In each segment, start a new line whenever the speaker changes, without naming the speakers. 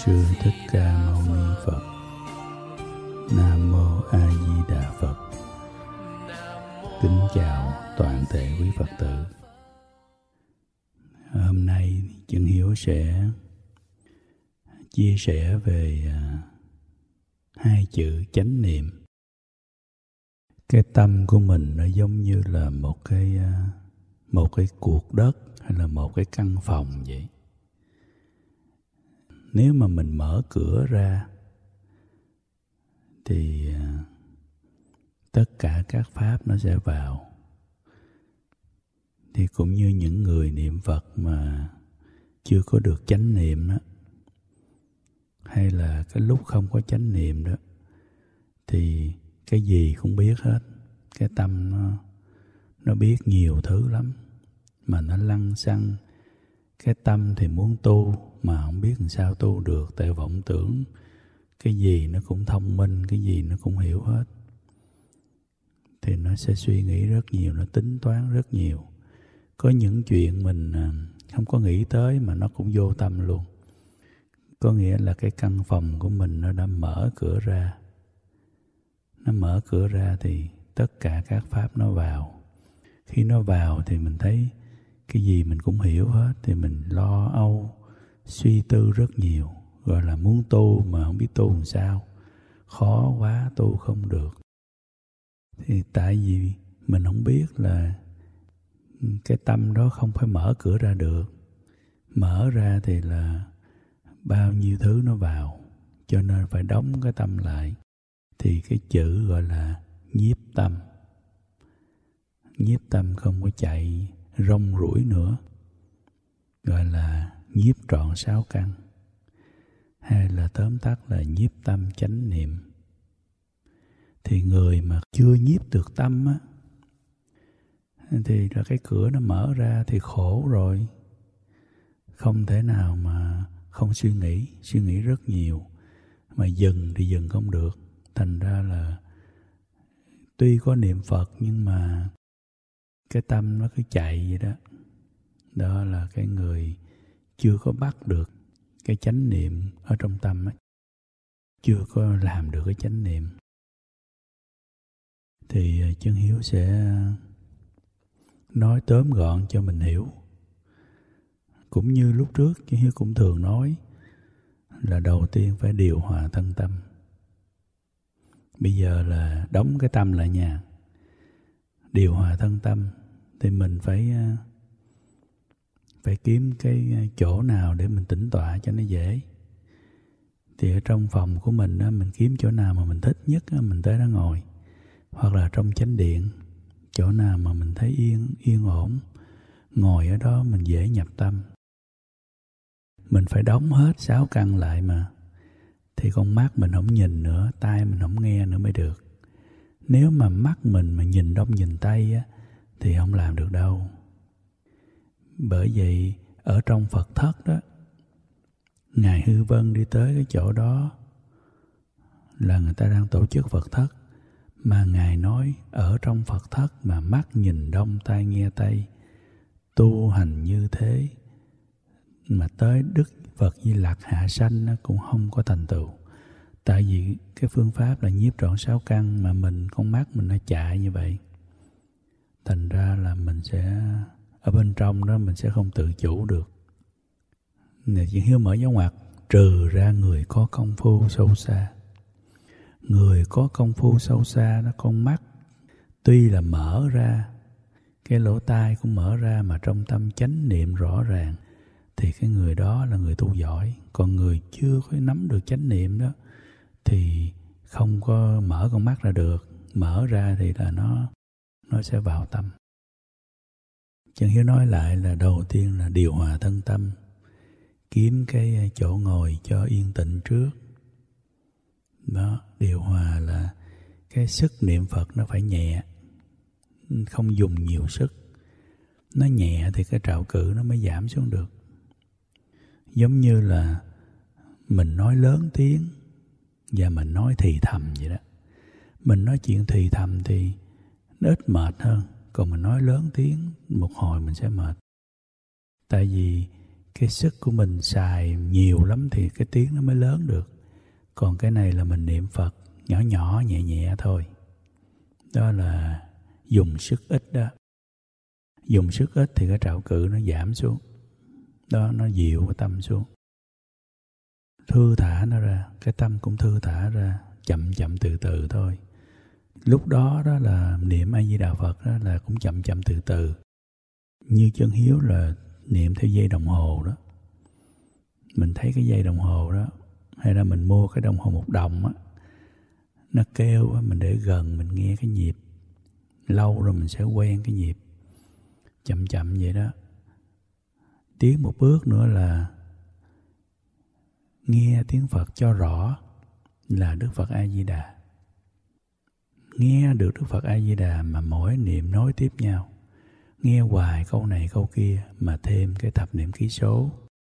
Sư Thích Ca Mâu Ni Phật. Nam Mô A Di Đà Phật. Kính chào toàn thể quý Phật tử. Hôm nay Chân Hiếu sẽ chia sẻ về hai chữ chánh niệm. Cái tâm của mình nó giống như là một cái cuộc đất hay là một cái căn phòng vậy. Nếu mà mình mở cửa ra thì tất cả các pháp nó sẽ vào. Thì cũng như những người niệm Phật mà chưa có được chánh niệm đó, hay là cái lúc không có chánh niệm đó, thì cái gì cũng biết hết. Cái tâm nó biết nhiều thứ lắm, mà nó lăng xăng. Cái tâm thì muốn tu mà không biết làm sao tu được, tại vọng tưởng cái gì nó cũng thông minh, cái gì nó cũng hiểu hết. Thì nó sẽ suy nghĩ rất nhiều, nó tính toán rất nhiều. Có những chuyện mình không có nghĩ tới mà nó cũng vô tâm luôn. Có nghĩa là cái căn phòng của mình nó đã mở cửa ra. Nó mở cửa ra thì tất cả các pháp nó vào. Khi nó vào thì mình thấy cái gì mình cũng hiểu hết, thì mình lo âu, suy tư rất nhiều. Gọi là muốn tu mà không biết tu làm sao. Khó quá, tu không được. Thì tại vì mình không biết là cái tâm đó không phải mở cửa ra được. Mở ra thì là bao nhiêu thứ nó vào, cho nên phải đóng cái tâm lại. Thì cái chữ gọi là nhiếp tâm. Nhiếp tâm không có chạy rong ruổi nữa, gọi là nhiếp trọn sáu căn, hay là tóm tắt là nhiếp tâm chánh niệm. Thì người mà chưa nhiếp được tâm á, thì là cái cửa nó mở ra thì khổ rồi. Không thể nào mà không suy nghĩ rất nhiều. Mà dừng thì dừng không được. Thành ra là tuy có niệm Phật nhưng mà cái tâm nó cứ chạy vậy đó. Đó là cái người chưa có bắt được cái chánh niệm ở trong tâm ấy. Chưa có làm được cái chánh niệm. Thì Chân Hiếu sẽ nói tóm gọn cho mình hiểu. Cũng như lúc trước Chân Hiếu cũng thường nói là đầu tiên phải điều hòa thân tâm. Bây giờ là đóng cái tâm lại nha. Điều hòa thân tâm thì mình phải kiếm cái chỗ nào để mình tĩnh tọa cho nó dễ. Thì ở trong phòng của mình đó, mình kiếm chỗ nào mà mình thích nhất đó, mình tới đó ngồi. Hoặc là trong chánh điện, chỗ nào mà mình thấy yên ổn, ngồi ở đó mình dễ nhập tâm. Mình phải đóng hết 6 căn lại mà. Thì con mắt mình không nhìn nữa, tai mình không nghe nữa mới được. Nếu mà mắt mình mà nhìn đông nhìn tây á, thì không làm được đâu. Bởi vậy ở trong Phật thất đó, Ngài Hư Vân đi tới cái chỗ đó là người ta đang tổ chức Phật thất. Mà Ngài nói ở trong Phật thất mà mắt nhìn đông tai nghe tây, tu hành như thế mà tới Đức Phật Di Lặc hạ sanh nó cũng không có thành tựu. Tại vì cái phương pháp là nhiếp trọn 6 căn mà con mắt mình nó chạy như vậy. Thành ra là mình sẽ ở bên trong đó mình sẽ không tự chủ được. Này Chân Hiếu mở dấu ngoặc, trừ ra người có công phu sâu xa. Người có công phu sâu xa đó, con mắt tuy là mở ra, cái lỗ tai cũng mở ra mà trong tâm chánh niệm rõ ràng, thì cái người đó là người tu giỏi. Còn người chưa có nắm được chánh niệm đó thì không có mở con mắt ra được. Mở ra thì là nó sẽ vào tâm. Chân Hiếu nói lại là đầu tiên là điều hòa thân tâm. Kiếm cái chỗ ngồi cho yên tĩnh trước. Đó, điều hòa là cái sức niệm Phật nó phải nhẹ, không dùng nhiều sức. Nó nhẹ thì cái trạo cử nó mới giảm xuống được. Giống như là mình nói lớn tiếng và mình nói thì thầm vậy đó. Mình nói chuyện thì thầm thì nó ít mệt hơn. Còn mình nói lớn tiếng một hồi mình sẽ mệt. Tại vì cái sức của mình xài nhiều lắm thì cái tiếng nó mới lớn được. Còn cái này là mình niệm Phật nhỏ nhỏ nhẹ nhẹ thôi. Đó là dùng sức ít đó. Dùng sức ít thì cái trạo cự nó giảm xuống. Đó, nó dịu cái tâm xuống. Thư thả nó ra, cái tâm cũng thư thả ra, chậm chậm từ từ thôi. Lúc đó đó là niệm A Di Đà Phật đó là cũng chậm chậm từ từ. Như Chân Hiếu là niệm theo dây đồng hồ đó. Mình thấy cái dây đồng hồ đó, hay là mình mua cái đồng hồ 1 đồng á, nó kêu á, mình để gần mình nghe cái nhịp. Lâu rồi mình sẽ quen cái nhịp. Chậm chậm vậy đó. Tiến một bước nữa là nghe tiếng Phật cho rõ là Đức Phật A Di Đà. Nghe được Đức Phật A Di Đà mà mỗi niệm nối tiếp nhau. Nghe hoài câu này câu kia mà thêm cái thập niệm ký số.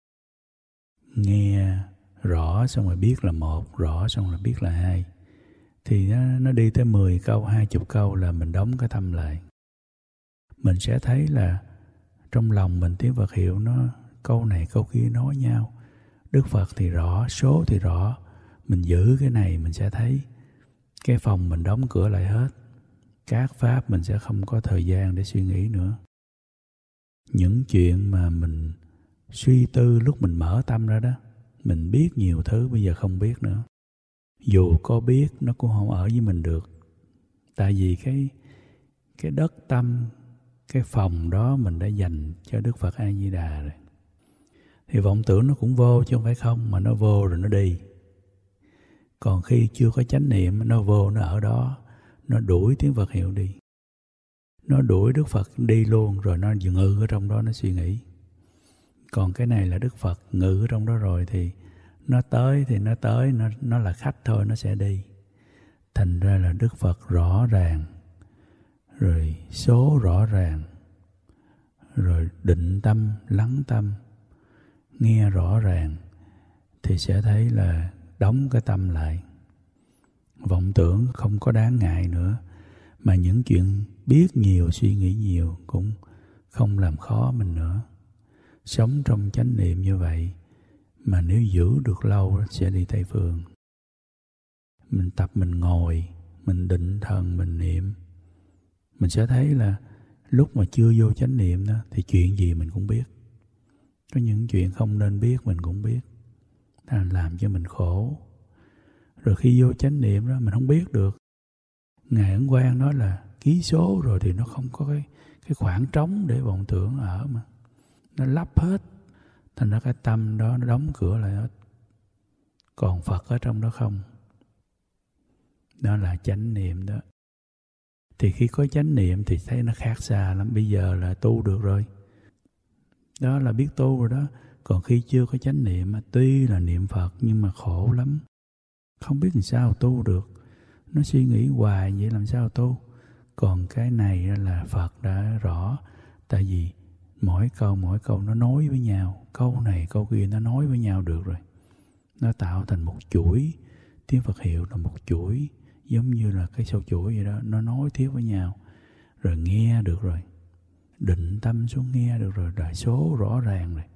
Nghe rõ xong rồi biết là 1, rõ xong rồi biết là 2. Thì nó đi tới 10 câu, 20 câu là mình đóng cái tâm lại. Mình sẽ thấy là trong lòng mình tiếng Phật hiệu nó câu này câu kia nói nhau. Đức Phật thì rõ, số thì rõ. Mình giữ cái này mình sẽ thấy cái phòng mình đóng cửa lại hết. Các pháp mình sẽ không có thời gian để suy nghĩ nữa. Những chuyện mà mình suy tư lúc mình mở tâm ra đó, mình biết nhiều thứ bây giờ không biết nữa. Dù có biết nó cũng không ở với mình được. Tại vì cái đất tâm, cái phòng đó mình đã dành cho Đức Phật A Di Đà rồi. Thì vọng tưởng nó cũng vô chứ không phải không, mà nó vô rồi nó đi. Còn khi chưa có chánh niệm, nó vô, nó ở đó, nó đuổi tiếng Phật hiệu đi. Nó đuổi Đức Phật đi luôn, rồi nó ngự ở trong đó nó suy nghĩ. Còn cái này là Đức Phật ngự ở trong đó rồi thì nó tới thì nó tới, nó là khách thôi, nó sẽ đi. Thành ra là Đức Phật rõ ràng, rồi số rõ ràng, rồi định tâm, lắng tâm, nghe rõ ràng thì sẽ thấy là đóng cái tâm lại. Vọng tưởng không có đáng ngại nữa, mà những chuyện biết nhiều, suy nghĩ nhiều cũng không làm khó mình nữa. Sống trong chánh niệm như vậy mà nếu giữ được lâu sẽ đi Tây Phương. Mình tập mình ngồi, mình định thần, mình niệm, mình sẽ thấy là lúc mà chưa vô chánh niệm đó thì chuyện gì mình cũng biết. Có những chuyện không nên biết mình cũng biết, làm cho mình khổ. Rồi khi vô chánh niệm đó mình không biết được. Ngài Ấn Quang nói là ký số rồi thì nó không có cái khoảng trống để vọng tưởng ở mà. Nó lấp hết. Thành ra cái tâm đó nó đóng cửa lại hết. Còn Phật ở trong đó không. Đó là chánh niệm đó. Thì khi có chánh niệm thì thấy nó khác xa lắm. Bây giờ là tu được rồi. Đó là biết tu rồi đó. Còn khi chưa có chánh niệm, tuy là niệm Phật nhưng mà khổ lắm. Không biết làm sao tu được. Nó suy nghĩ hoài vậy làm sao tu. Còn cái này là Phật đã rõ. Tại vì mỗi câu nó nối với nhau. Câu này câu kia nó nối với nhau được rồi. Nó tạo thành một chuỗi. Tiếng Phật hiệu là một chuỗi. Giống như là cái sâu chuỗi vậy đó. Nó nối tiếp với nhau. Rồi nghe được rồi. Định tâm xuống nghe được rồi. Đại số rõ ràng rồi.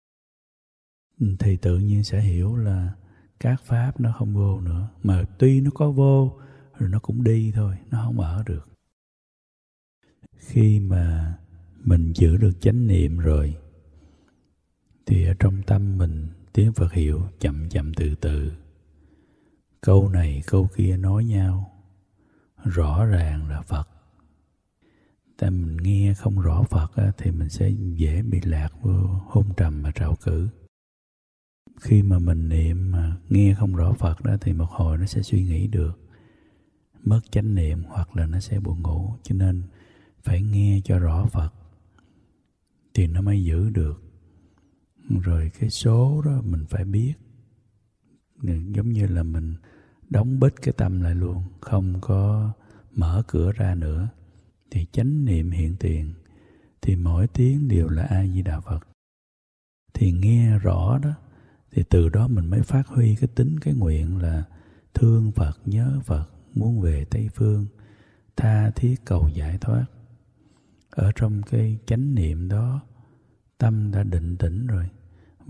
Thì tự nhiên sẽ hiểu là các pháp nó không vô nữa. Mà tuy nó có vô rồi nó cũng đi thôi. Nó không ở được. Khi mà mình giữ được chánh niệm rồi thì ở trong tâm mình tiếng Phật hiệu chậm chậm từ từ. Câu này câu kia nói nhau. Rõ ràng là Phật. Tại mình nghe không rõ Phật thì mình sẽ dễ bị lạc vô hôn trầm và trạo cử. Khi mà mình niệm mà nghe không rõ Phật đó thì một hồi nó sẽ suy nghĩ được. Mất chánh niệm hoặc là nó sẽ buồn ngủ. Cho nên phải nghe cho rõ Phật thì nó mới giữ được. Rồi cái số đó mình phải biết. Giống như là mình đóng bít cái tâm lại luôn. Không có mở cửa ra nữa. Thì chánh niệm hiện tiền. Thì mỗi tiếng đều là A Di Đà Phật. Thì nghe rõ đó. Thì từ đó mình mới phát huy cái tính cái nguyện là thương Phật, nhớ Phật, muốn về Tây Phương, tha thiết cầu giải thoát. Ở trong cái chánh niệm đó, tâm đã định tĩnh rồi,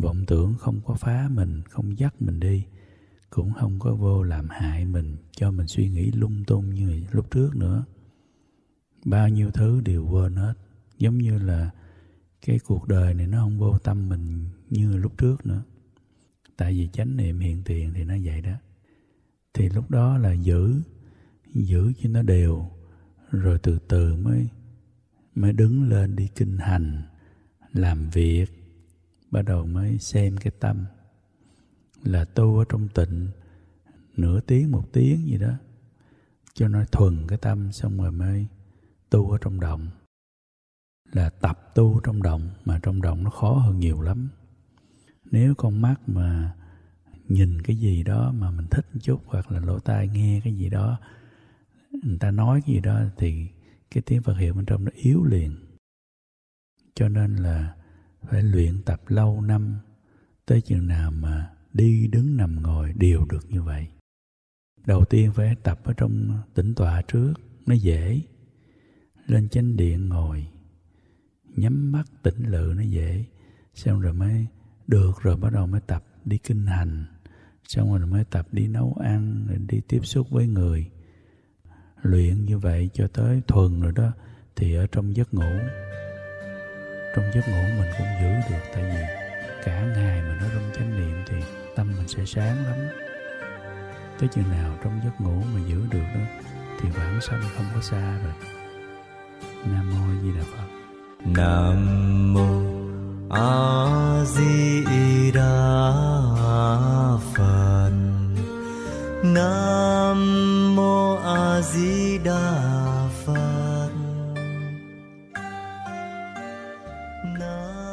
Vọng tưởng không có phá mình, không dắt mình đi, cũng không có vô làm hại mình, cho mình suy nghĩ lung tung như lúc trước nữa. Bao nhiêu thứ đều quên hết, giống như là cái cuộc đời này nó không vô tâm mình như lúc trước nữa. Tại vì chánh niệm hiện tiền thì nó vậy đó. Thì lúc đó là giữ cho nó đều, rồi từ từ mới đứng lên đi kinh hành, làm việc, bắt đầu mới xem cái tâm. Là tu ở trong tịnh nửa tiếng, 1 tiếng gì đó, cho nó thuần cái tâm, xong rồi mới tu ở trong động. Là tập tu trong động, mà trong động nó khó hơn nhiều lắm. Nếu con mắt mà nhìn cái gì đó mà mình thích một chút, hoặc là lỗ tai nghe cái gì đó, người ta nói cái gì đó, thì cái tiếng Phật hiệu bên trong nó yếu liền. Cho nên là phải luyện tập lâu năm, tới chừng nào mà đi đứng nằm ngồi đều được như vậy. Đầu tiên phải tập ở trong tĩnh tọa trước, nó dễ. Lên chánh điện ngồi, nhắm mắt tĩnh lự nó dễ. Xong rồi mới được, rồi bắt đầu mới tập đi kinh hành. Xong rồi mới tập đi nấu ăn, rồi đi tiếp xúc với người. Luyện như vậy cho tới thuần rồi đó, thì ở trong giấc ngủ mình cũng giữ được. Tại vì cả ngày mình ở trong chánh niệm thì tâm mình sẽ sáng lắm. Tới chừng nào trong giấc ngủ mà giữ được đó, thì vãng sanh không có xa rồi. Nam mô A Di Đà Phật.
Nam mô A Di Đà Phật. Nam mô A Di Đà Phật. Nam